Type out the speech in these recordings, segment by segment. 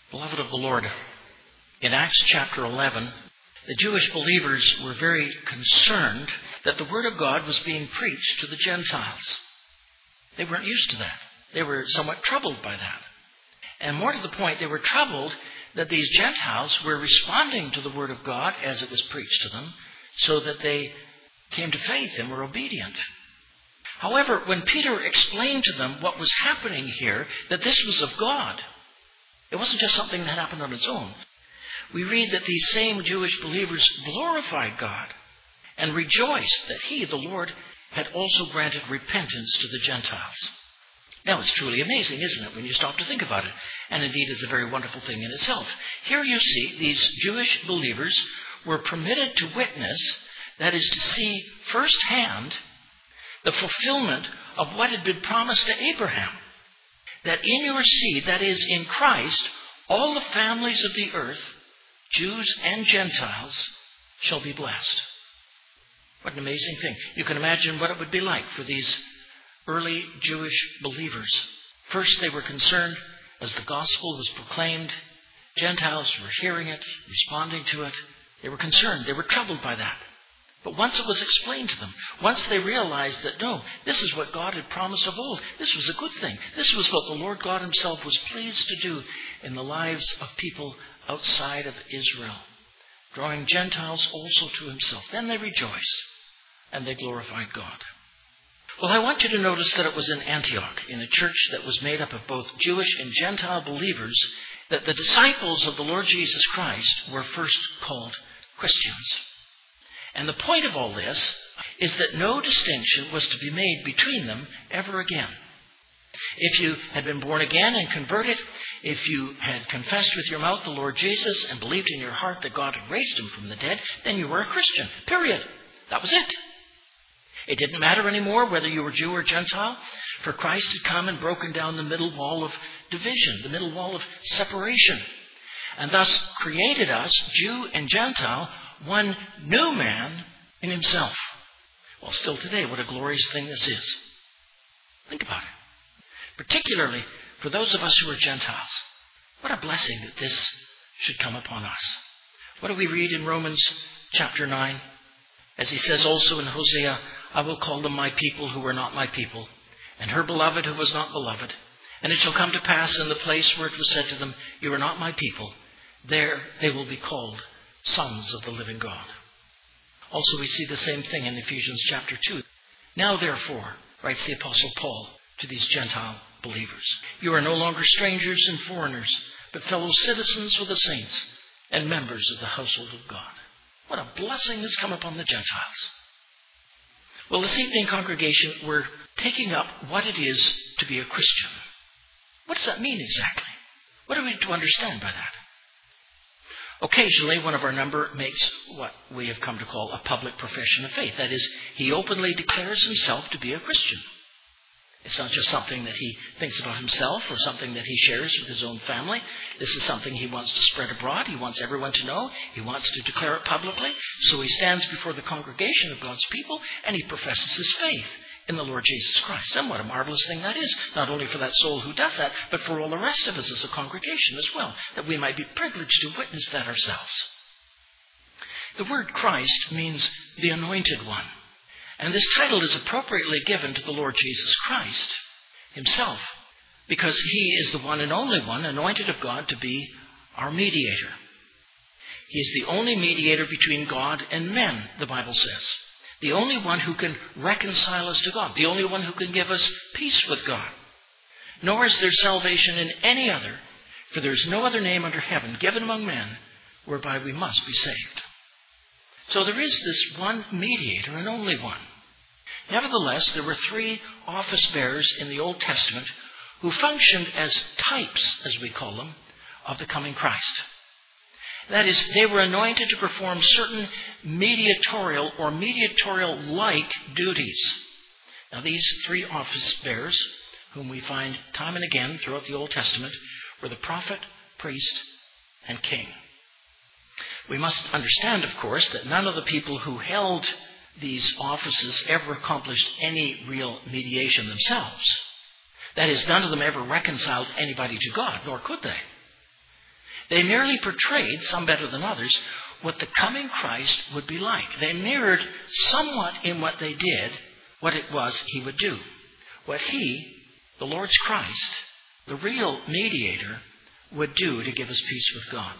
Beloved of the Lord, in Acts chapter 11, the Jewish believers were very concerned that the Word of God was being preached to the Gentiles. They weren't used to that. They were somewhat troubled by that. And more to the point, they were troubled that these Gentiles were responding to the Word of God as it was preached to them, so that they came to faith and were obedient. However, when Peter explained to them what was happening here, that this was of God, it wasn't just something that happened on its own. We read that these same Jewish believers glorified God and rejoiced that He, the Lord, had also granted repentance to the Gentiles. Now, it's truly amazing, isn't it, when you stop to think about it? And indeed, it's a very wonderful thing in itself. Here you see these Jewish believers were permitted to witness, that is to see firsthand, the fulfillment of what had been promised to Abraham. That in your seed, that is in Christ, all the families of the earth, Jews and Gentiles, shall be blessed. What an amazing thing. You can imagine what it would be like for these early Jewish believers. First, they were concerned as the gospel was proclaimed. Gentiles were hearing it, responding to it. They were concerned. They were troubled by that. But once it was explained to them, once they realized that, no, this is what God had promised of old. This was a good thing. This was what the Lord God Himself was pleased to do in the lives of people outside of Israel, drawing Gentiles also to Himself. Then they rejoiced and they glorified God. Well, I want you to notice that it was in Antioch, in a church that was made up of both Jewish and Gentile believers, that the disciples of the Lord Jesus Christ were first called Christians. And the point of all this is that no distinction was to be made between them ever again. If you had been born again and converted, if you had confessed with your mouth the Lord Jesus and believed in your heart that God had raised Him from the dead, then you were a Christian. Period. That was it. It didn't matter anymore whether you were Jew or Gentile, for Christ had come and broken down the middle wall of division, the middle wall of separation, and thus created us, Jew and Gentile, one new man in Himself. Well, still today, what a glorious thing this is. Think about it. Particularly for those of us who are Gentiles. What a blessing that this should come upon us. What do we read in Romans chapter 9? As He says also in Hosea, I will call them my people who were not my people, and her beloved who was not beloved. And it shall come to pass in the place where it was said to them, you are not my people, there they will be called sons of the living God. Also, we see the same thing in Ephesians chapter 2. Now, therefore, writes the Apostle Paul to these Gentile believers, you are no longer strangers and foreigners, but fellow citizens with the saints and members of the household of God. What a blessing has come upon the Gentiles. Well, this evening, congregation, we're taking up what it is to be a Christian. What does that mean exactly? What are we to understand by that? Occasionally, one of our number makes what we have come to call a public profession of faith. That is, he openly declares himself to be a Christian. It's not just something that he thinks about himself or something that he shares with his own family. This is something he wants to spread abroad. He wants everyone to know. He wants to declare it publicly. So he stands before the congregation of God's people and he professes his faith in the Lord Jesus Christ. And what a marvelous thing that is, not only for that soul who does that, but for all the rest of us as a congregation as well, that we might be privileged to witness that ourselves. The word Christ means the Anointed One. And this title is appropriately given to the Lord Jesus Christ Himself, because He is the one and only one anointed of God to be our mediator. He is the only mediator between God and men, the Bible says. The only one who can reconcile us to God. The only one who can give us peace with God. Nor is there salvation in any other, for there is no other name under heaven given among men whereby we must be saved. So there is this one mediator and only one. Nevertheless, there were three office bearers in the Old Testament who functioned as types, as we call them, of the coming Christ. That is, they were anointed to perform certain mediatorial or mediatorial-like duties. Now, these three office bearers, whom we find time and again throughout the Old Testament, were the prophet, priest, and king. We must understand, of course, that none of the people who held these offices ever accomplished any real mediation themselves. That is, none of them ever reconciled anybody to God, nor could they. They merely portrayed, some better than others, what the coming Christ would be like. They mirrored somewhat in what they did what it was he would do. What he, the Lord's Christ, the real mediator, would do to give us peace with God.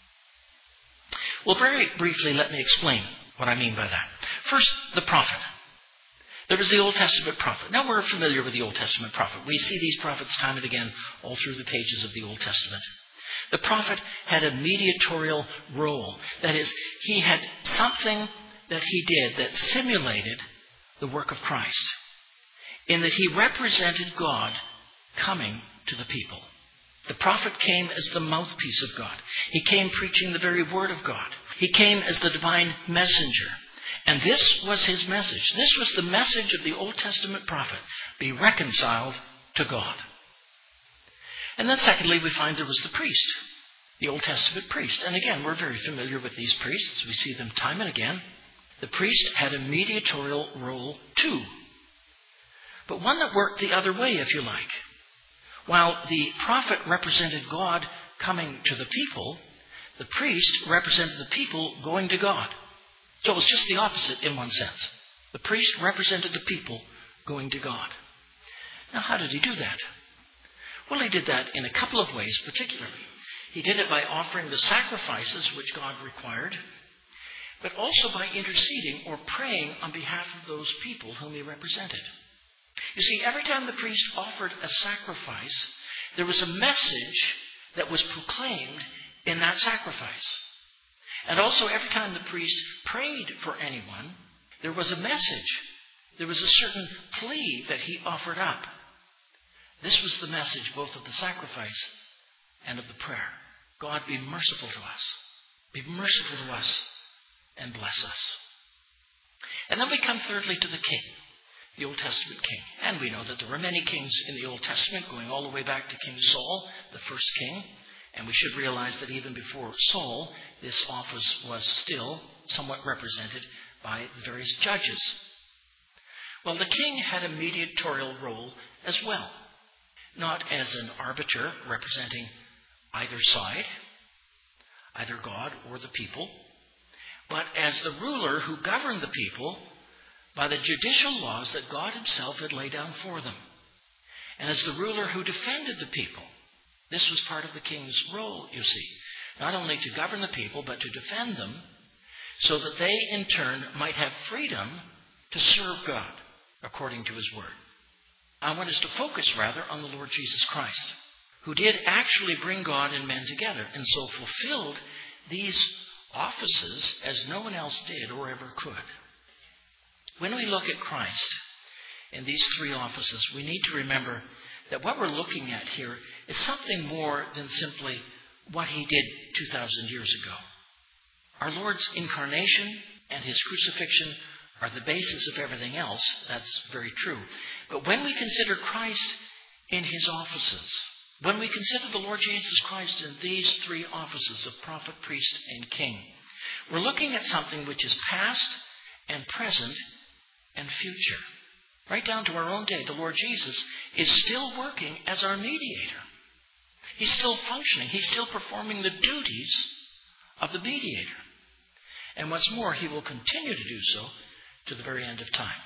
Well, very briefly, let me explain what I mean by that. First, the prophet. There was the Old Testament prophet. Now we're familiar with the Old Testament prophet. We see these prophets time and again all through the pages of the Old Testament. The prophet had a mediatorial role. That is, he had something that he did that simulated the work of Christ, in that he represented God coming to the people. The prophet came as the mouthpiece of God. He came preaching the very word of God. He came as the divine messenger. And this was his message. This was the message of the Old Testament prophet. Be reconciled to God. And then secondly, we find there was the priest. The Old Testament priest. And again, we're very familiar with these priests. We see them time and again. The priest had a mediatorial role too. But one that worked the other way, if you like. While the prophet represented God coming to the people, the priest represented the people going to God. So it was just the opposite in one sense. The priest represented the people going to God. Now, how did he do that? Well, he did that in a couple of ways particularly. He did it by offering the sacrifices which God required, but also by interceding or praying on behalf of those people whom he represented. You see, every time the priest offered a sacrifice, there was a message that was proclaimed in that sacrifice. And also every time the priest prayed for anyone, there was a message. There was a certain plea that he offered up. This was the message both of the sacrifice and of the prayer. God, be merciful to us. Be merciful to us and bless us. And then we come thirdly to the king, the Old Testament king. And we know that there were many kings in the Old Testament, going all the way back to King Saul, the first king. And we should realize that even before Saul, this office was still somewhat represented by the various judges. Well, the king had a mediatorial role as well. Not as an arbiter representing either side, either God or the people, but as the ruler who governed the people by the judicial laws that God himself had laid down for them. And as the ruler who defended the people. This was part of the king's role, you see. Not only to govern the people, but to defend them, so that they in turn might have freedom to serve God according to his word. I want us to focus rather on the Lord Jesus Christ, who did actually bring God and men together, and so fulfilled these offices as no one else did or ever could. When we look at Christ in these three offices, we need to remember that what we're looking at here is something more than simply what he did 2,000 years ago. Our Lord's incarnation and his crucifixion are the basis of everything else. That's very true. But when we consider Christ in his offices, when we consider the Lord Jesus Christ in these three offices of prophet, priest, and king, we're looking at something which is past and present and future. Right down to our own day, the Lord Jesus is still working as our mediator. He's still functioning. He's still performing the duties of the mediator. And what's more, he will continue to do so to the very end of time.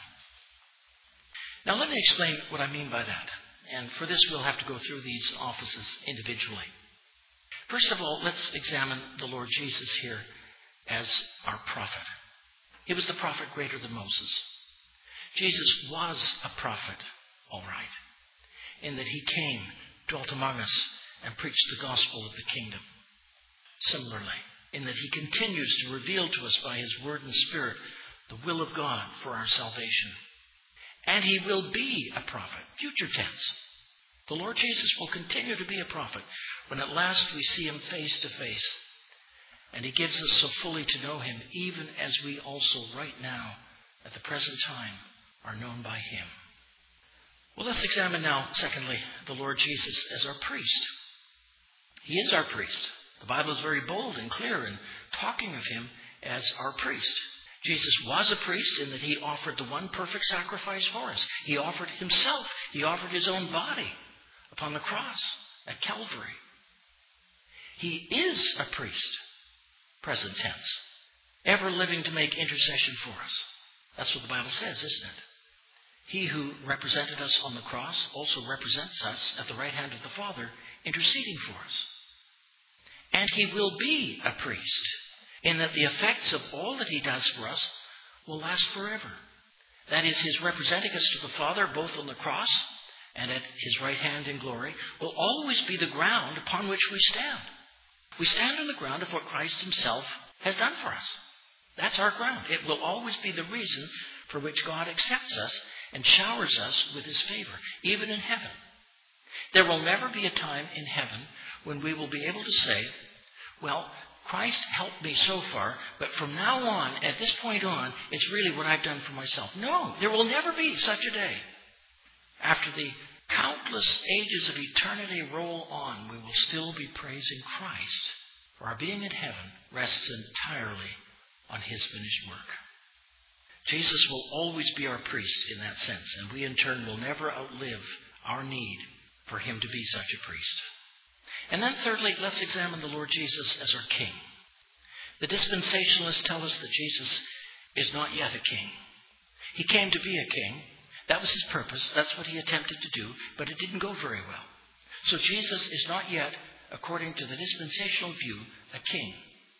Now let me explain what I mean by that. And for this, we'll have to go through these offices individually. First of all, let's examine the Lord Jesus here as our prophet. He was the prophet greater than Moses. Jesus was a prophet, all right, in that he came, dwelt among us, and preached the gospel of the kingdom. Similarly, in that he continues to reveal to us by his word and spirit the will of God for our salvation. And he will be a prophet, future tense. The Lord Jesus will continue to be a prophet when at last we see him face to face. And he gives us so fully to know him, even as we also right now, at the present time, are known by him. Well, let's examine now, secondly, the Lord Jesus as our priest. He is our priest. The Bible is very bold and clear in talking of him as our priest. Jesus was a priest in that he offered the one perfect sacrifice for us. He offered himself. He offered his own body upon the cross at Calvary. He is a priest, present tense, ever living to make intercession for us. That's what the Bible says, isn't it? He who represented us on the cross also represents us at the right hand of the Father, interceding for us. And he will be a priest, in that the effects of all that he does for us will last forever. That is, his representing us to the Father, both on the cross and at his right hand in glory, will always be the ground upon which we stand. We stand on the ground of what Christ himself has done for us. That's our ground. It will always be the reason for which God accepts us and showers us with his favor, even in heaven. There will never be a time in heaven when we will be able to say, well, Christ helped me so far, but from now on, at this point on, it's really what I've done for myself. No, there will never be such a day. After the countless ages of eternity roll on, we will still be praising Christ, for our being in heaven rests entirely on his finished work. Jesus will always be our priest in that sense, and we in turn will never outlive our need for him to be such a priest. And then thirdly, let's examine the Lord Jesus as our King. The dispensationalists tell us that Jesus is not yet a king. He came to be a king. That was his purpose. That's what he attempted to do, but it didn't go very well. So Jesus is not yet, according to the dispensational view, a king.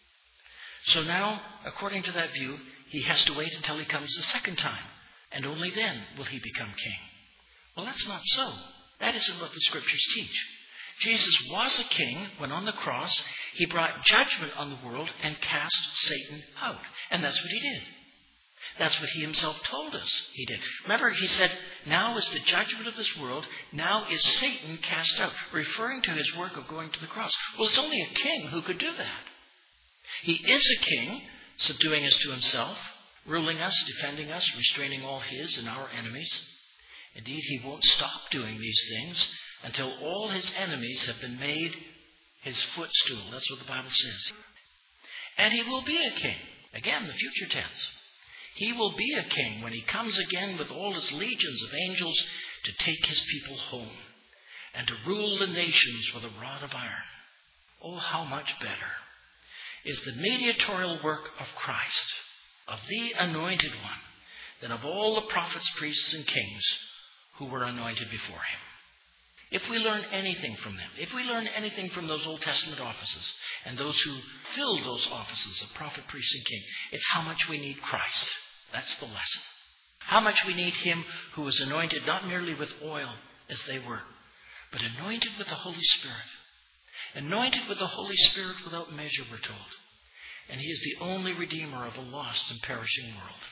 So now, according to that view, he has to wait until he comes the second time, and only then will he become king. Well, that's not so. That isn't what the Scriptures teach. Jesus was a king when on the cross he brought judgment on the world and cast Satan out. And that's what he did. That's what he himself told us he did. Remember, he said, now is the judgment of this world, now is Satan cast out, referring to his work of going to the cross. Well, it's only a king who could do that. He is a king, subduing us to himself, ruling us, defending us, restraining all his and our enemies. Indeed, he won't stop doing these things until all his enemies have been made his footstool. That's what the Bible says. And he will be a king. Again, the future tense. He will be a king when he comes again with all his legions of angels to take his people home and to rule the nations with a rod of iron. Oh, how much better is the mediatorial work of Christ, of the Anointed One, than of all the prophets, priests, and kings who were anointed before him. If we learn anything from them, if we learn anything from those Old Testament offices and those who filled those offices of prophet, priest, and king, it's how much we need Christ. That's the lesson. How much we need him who was anointed not merely with oil as they were, but anointed with the Holy Spirit. Anointed with the Holy Spirit without measure, we're told. And he is the only Redeemer of a lost and perishing world.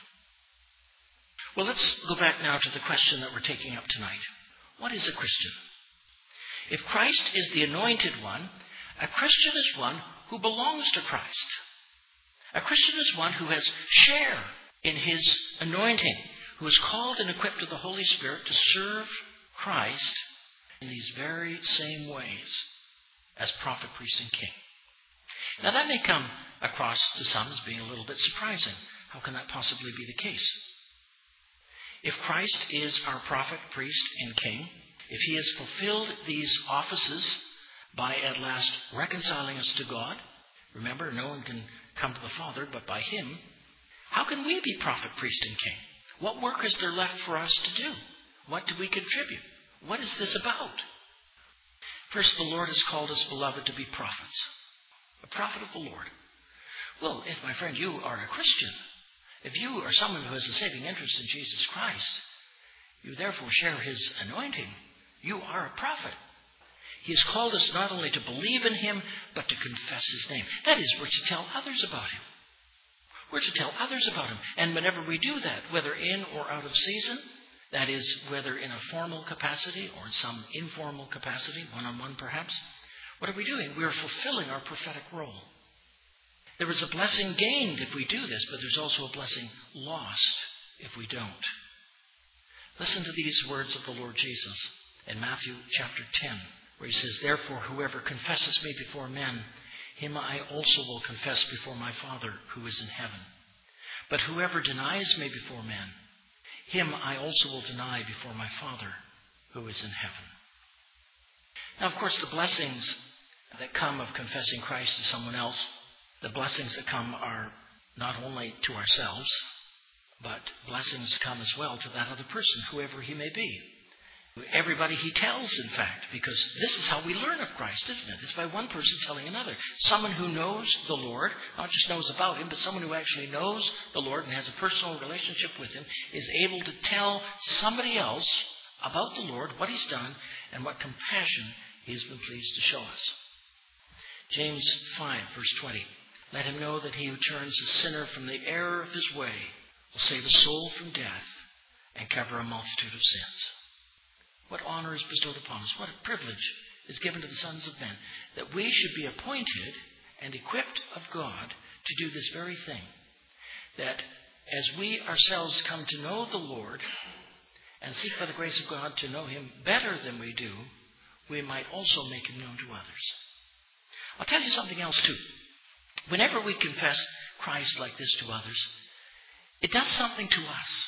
Well, let's go back now to the question that we're taking up tonight. What is a Christian? If Christ is the Anointed One, a Christian is one who belongs to Christ. A Christian is one who has share in his anointing, who is called and equipped with the Holy Spirit to serve Christ in these very same ways as prophet, priest, and king. Now that may come across to some as being a little bit surprising. How can that possibly be the case? If Christ is our prophet, priest, and king, if he has fulfilled these offices by at last reconciling us to God, remember, no one can come to the Father but by him, how can we be prophet, priest, and king? What work is there left for us to do? What do we contribute? What is this about? First, the Lord has called us, beloved, to be prophets. A prophet of the Lord. Well, if, my friend, you are a Christian, if you are someone who has a saving interest in Jesus Christ, you therefore share his anointing. You are a prophet. He has called us not only to believe in him, but to confess his name. That is, we're to tell others about him. We're to tell others about him. And whenever we do that, whether in or out of season, that is, whether in a formal capacity or in some informal capacity, one-on-one perhaps, what are we doing? We are fulfilling our prophetic role. There is a blessing gained if we do this, but there's also a blessing lost if we don't. Listen to these words of the Lord Jesus in Matthew chapter 10, where he says, therefore, whoever confesses me before men, him I also will confess before my Father who is in heaven. But whoever denies me before men, him I also will deny before my Father who is in heaven. Now, of course, the blessings that come of confessing Christ to someone else, the blessings that come are not only to ourselves, but blessings come as well to that other person, whoever he may be. Everybody he tells, in fact, because this is how we learn of Christ, isn't it? It's by one person telling another. Someone who knows the Lord, not just knows about him, but someone who actually knows the Lord and has a personal relationship with him, is able to tell somebody else about the Lord, what he's done, and what compassion he has been pleased to show us. James 5, verse 20. Let him know that he who turns a sinner from the error of his way will save a soul from death and cover a multitude of sins. What honor is bestowed upon us. What a privilege is given to the sons of men, that we should be appointed and equipped of God to do this very thing. That as we ourselves come to know the Lord and seek by the grace of God to know him better than we do, we might also make him known to others. I'll tell you something else too. Whenever we confess Christ like this to others, it does something to us.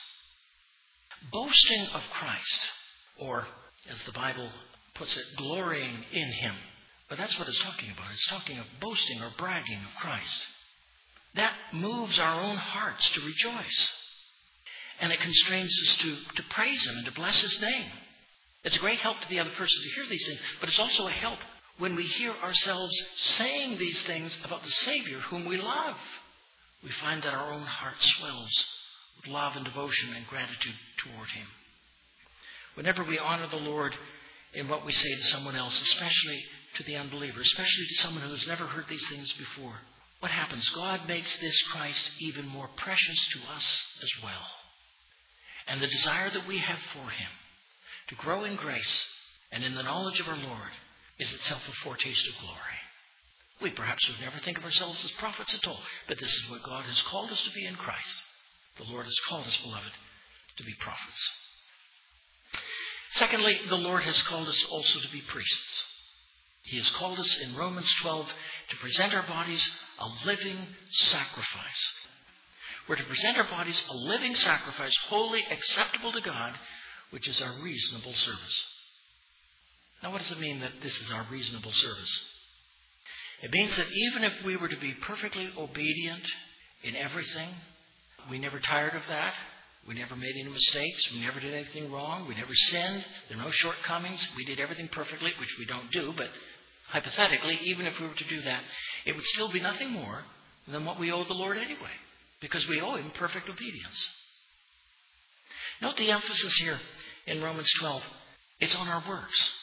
Boasting of Christ, or as the Bible puts it, glorying in him. But that's what it's talking about. It's talking of boasting or bragging of Christ. That moves our own hearts to rejoice. And it constrains us to praise him and to bless his name. It's a great help to the other person to hear these things, but it's also a help when we hear ourselves saying these things about the Savior whom we love. We find that our own heart swells with love and devotion and gratitude toward him. Whenever we honor the Lord in what we say to someone else, especially to the unbeliever, especially to someone who has never heard these things before, what happens? God makes this Christ even more precious to us as well. And the desire that we have for him to grow in grace and in the knowledge of our Lord is itself a foretaste of glory. We perhaps would never think of ourselves as prophets at all, but this is what God has called us to be in Christ. The Lord has called us, beloved, to be prophets. Secondly, the Lord has called us also to be priests. He has called us in Romans 12 to present our bodies a living sacrifice. We're to present our bodies a living sacrifice, wholly acceptable to God, which is our reasonable service. Now, what does it mean that this is our reasonable service? It means that even if we were to be perfectly obedient in everything, we never tired of that. We never made any mistakes. We never did anything wrong. We never sinned. There are no shortcomings. We did everything perfectly, which we don't do. But hypothetically, even if we were to do that, it would still be nothing more than what we owe the Lord anyway, because we owe him perfect obedience. Note the emphasis here in Romans 12. It's on our works.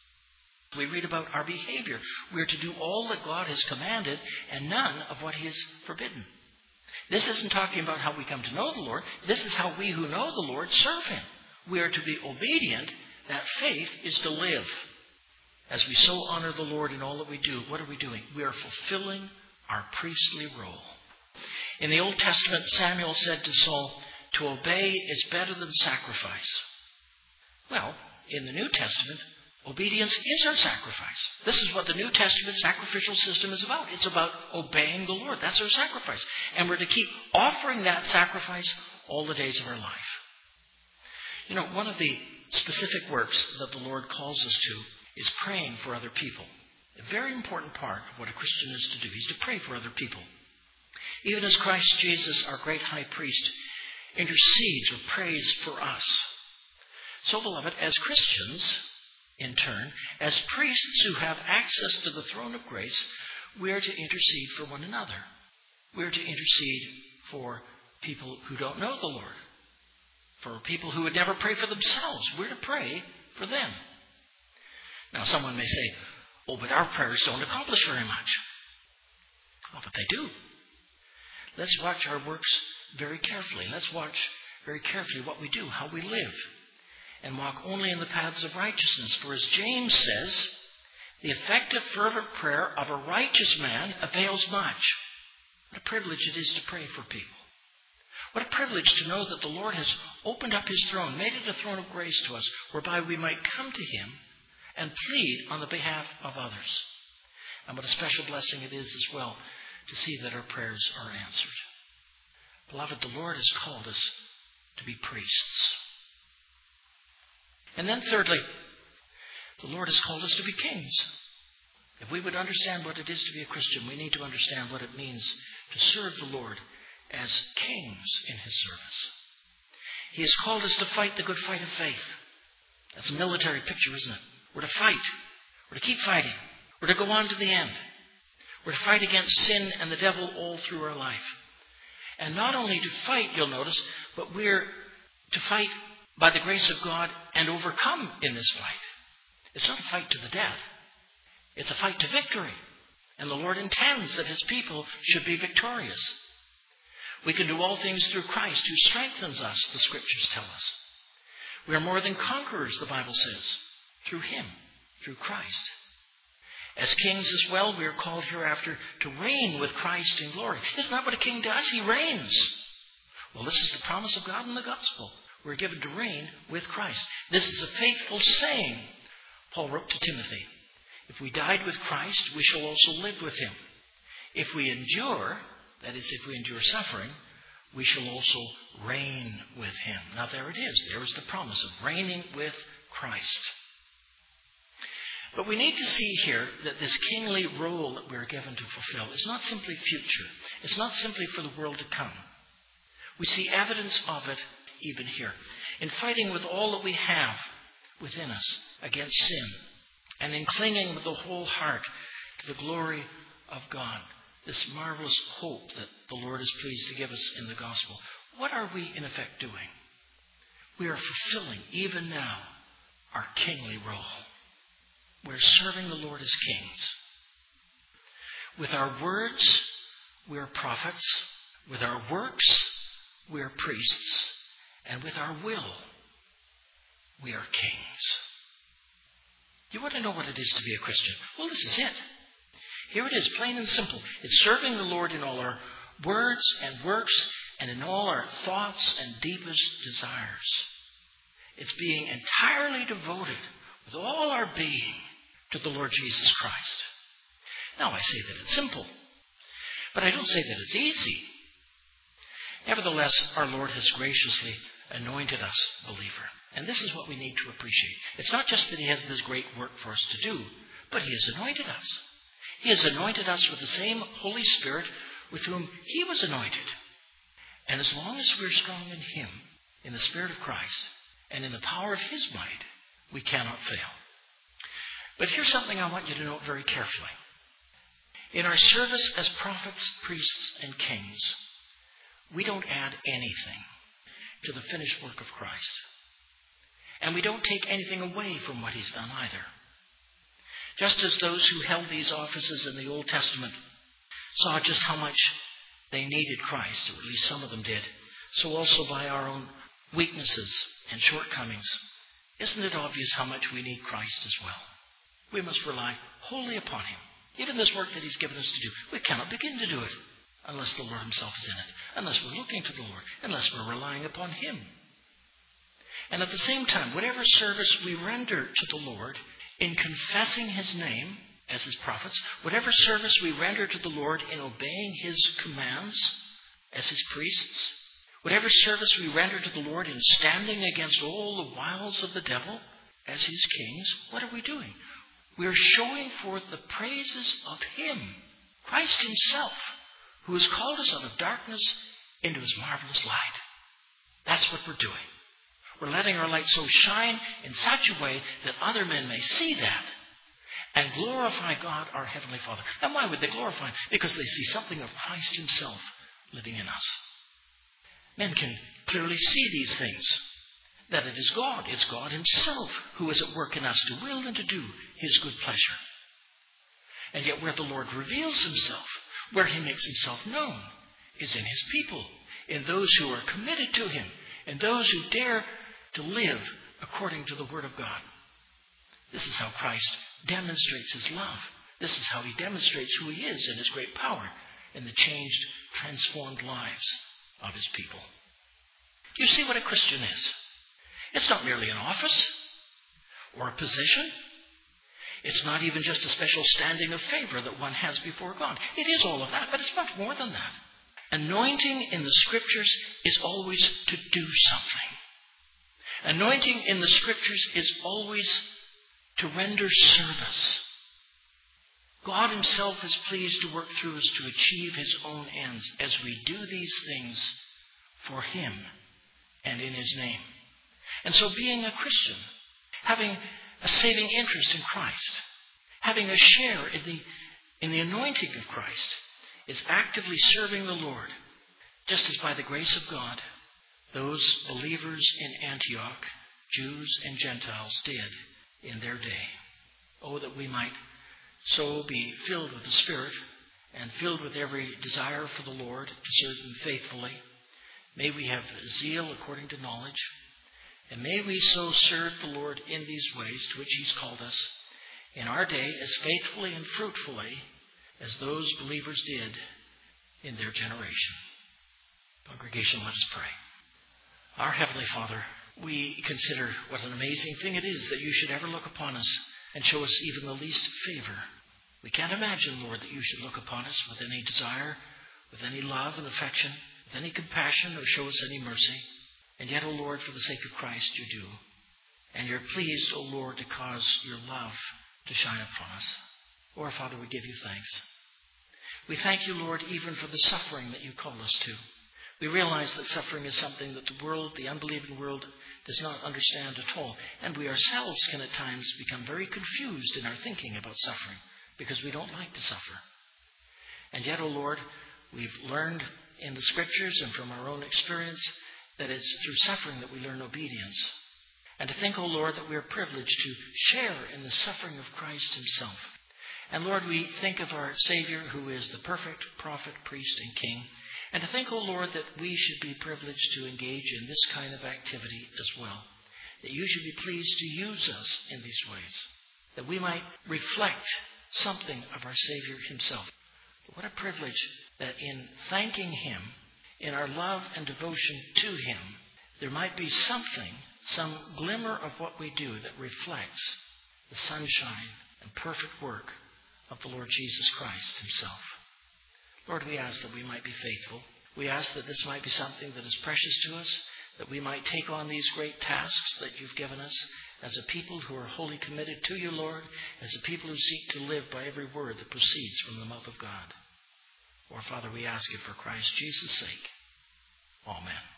We read about our behavior. We are to do all that God has commanded and none of what he has forbidden. This isn't talking about how we come to know the Lord. This is how we who know the Lord serve him. We are to be obedient. That faith is to live. As we so honor the Lord in all that we do, what are we doing? We are fulfilling our priestly role. In the Old Testament, Samuel said to Saul, "To obey is better than sacrifice." Well, in the New Testament, obedience is our sacrifice. This is what the New Testament sacrificial system is about. It's about obeying the Lord. That's our sacrifice. And we're to keep offering that sacrifice all the days of our life. You know, one of the specific works that the Lord calls us to is praying for other people. A very important part of what a Christian is to do. He's to pray for other people. Even as Christ Jesus, our great high priest, intercedes or prays for us. So, beloved, as Christians, in turn, as priests who have access to the throne of grace, we are to intercede for one another. We are to intercede for people who don't know the Lord, for people who would never pray for themselves. We're to pray for them. Now, someone may say, "Oh, but our prayers don't accomplish very much." Well, but they do. Let's watch our works very carefully. Let's watch very carefully what we do, how we live, and walk only in the paths of righteousness. For as James says, the effective fervent prayer of a righteous man avails much. What a privilege it is to pray for people. What a privilege to know that the Lord has opened up his throne, made it a throne of grace to us, whereby we might come to him and plead on the behalf of others. And what a special blessing it is as well to see that our prayers are answered. Beloved, the Lord has called us to be priests. And then thirdly, the Lord has called us to be kings. If we would understand what it is to be a Christian, we need to understand what it means to serve the Lord as kings in his service. He has called us to fight the good fight of faith. That's a military picture, isn't it? We're to fight. We're to keep fighting. We're to go on to the end. We're to fight against sin and the devil all through our life. And not only to fight, you'll notice, but we're to fight by the grace of God and overcome in this fight. It's not a fight to the death. It's a fight to victory. And the Lord intends that his people should be victorious. We can do all things through Christ who strengthens us, the Scriptures tell us. We are more than conquerors, the Bible says, through him, through Christ. As kings as well, we are called hereafter to reign with Christ in glory. Isn't that what a king does? He reigns. Well, this is the promise of God in the gospel. We're given to reign with Christ. This is a faithful saying. Paul wrote to Timothy, if we died with Christ, we shall also live with him. If we endure, that is, if we endure suffering, we shall also reign with him. Now there it is. There is the promise of reigning with Christ. But we need to see here that this kingly role that we're given to fulfill is not simply future. It's not simply for the world to come. We see evidence of it even here. In fighting with all that we have within us against sin, and in clinging with the whole heart to the glory of God, this marvelous hope that the Lord is pleased to give us in the gospel. What are we in effect doing? We are fulfilling, even now, our kingly role. We're serving the Lord as kings. With our words, we are prophets. With our works, we are priests. And with our will, we are kings. You want to know what it is to be a Christian? Well, this is it. Here it is, plain and simple. It's serving the Lord in all our words and works and in all our thoughts and deepest desires. It's being entirely devoted with all our being to the Lord Jesus Christ. Now, I say that it's simple, but I don't say that it's easy. Nevertheless, our Lord has graciously anointed us, believer. And this is what we need to appreciate. It's not just that he has this great work for us to do, but he has anointed us. He has anointed us with the same Holy Spirit with whom he was anointed. And as long as we're strong in him, in the Spirit of Christ, and in the power of his might, we cannot fail. But here's something I want you to note very carefully. In our service as prophets, priests, and kings, we don't add anything to the finished work of Christ. And we don't take anything away from what he's done either. Just as those who held these offices in the Old Testament saw just how much they needed Christ, or at least some of them did, so also by our own weaknesses and shortcomings, isn't it obvious how much we need Christ as well? We must rely wholly upon him. Even this work that he's given us to do, we cannot begin to do it unless the Lord himself is in it, unless we're looking to the Lord, unless we're relying upon him. And at the same time, whatever service we render to the Lord in confessing his name as his prophets, whatever service we render to the Lord in obeying his commands as his priests, whatever service we render to the Lord in standing against all the wiles of the devil as his kings, what are we doing? We're showing forth the praises of him, Christ himself, who has called us out of darkness into his marvelous light. That's what we're doing. We're letting our light so shine in such a way that other men may see that and glorify God, our Heavenly Father. And why would they glorify him? Because they see something of Christ himself living in us. Men can clearly see these things, that it is God. It's God himself who is at work in us to will and to do his good pleasure. And yet where the Lord reveals himself, where he makes himself known, is in his people, in those who are committed to him, in those who dare to live according to the Word of God. This is how Christ demonstrates his love. This is how he demonstrates who he is in his great power in the changed, transformed lives of his people. Do you see what a Christian is? It's not merely an office or a position. It's not even just a special standing of favor that one has before God. It is all of that, but it's much more than that. Anointing in the Scriptures is always to do something. Anointing in the Scriptures is always to render service. God himself is pleased to work through us to achieve his own ends as we do these things for him and in his name. And so being a Christian, having a saving interest in Christ, having a share in the anointing of Christ, is actively serving the Lord, just as by the grace of God, those believers in Antioch, Jews and Gentiles, did in their day. Oh, that we might so be filled with the Spirit and filled with every desire for the Lord to serve him faithfully. May we have zeal according to knowledge, and may we so serve the Lord in these ways to which he's called us in our day as faithfully and fruitfully as those believers did in their generation. Congregation, let us pray. Our Heavenly Father, we consider what an amazing thing it is that you should ever look upon us and show us even the least favor. We can't imagine, Lord, that you should look upon us with any desire, with any love and affection, with any compassion, or show us any mercy. And yet, O Lord, for the sake of Christ, you do. And you're pleased, O Lord, to cause your love to shine upon us. Our Father, we give you thanks. We thank you, Lord, even for the suffering that you call us to. We realize that suffering is something that the world, the unbelieving world, does not understand at all. And we ourselves can at times become very confused in our thinking about suffering because we don't like to suffer. And yet, O Lord, we've learned in the Scriptures and from our own experience that it's through suffering that we learn obedience. And to think, O Lord, that we are privileged to share in the suffering of Christ himself. And Lord, we think of our Savior, who is the perfect prophet, priest, and king. And to think, O Lord, that we should be privileged to engage in this kind of activity as well. That you should be pleased to use us in these ways. That we might reflect something of our Savior himself. But what a privilege that in thanking him, in our love and devotion to him, there might be something, some glimmer of what we do that reflects the sunshine and perfect work of the Lord Jesus Christ himself. Lord, we ask that we might be faithful. We ask that this might be something that is precious to us, that we might take on these great tasks that you've given us as a people who are wholly committed to you, Lord, as a people who seek to live by every word that proceeds from the mouth of God. Or, Father, we ask it for Christ Jesus' sake. Amen.